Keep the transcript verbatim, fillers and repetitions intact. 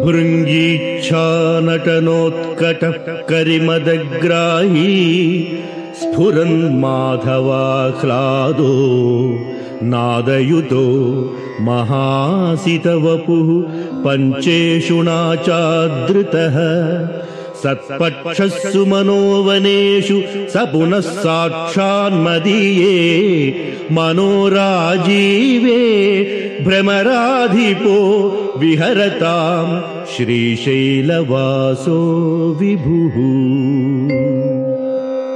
भृङ्गीच्छानटनोत्कटः करिमदग्राही स्फुरन्माधवाह्लादो नादयुतो महासितवपुः पञ्चेषुणाचादृतः सत्पक्षस्सु मनोवनेषु स पुनः साक्षान्मदीये मनोराजीवे भ्रमराधिपो विहरतां श्रीशैलवासो विभुः।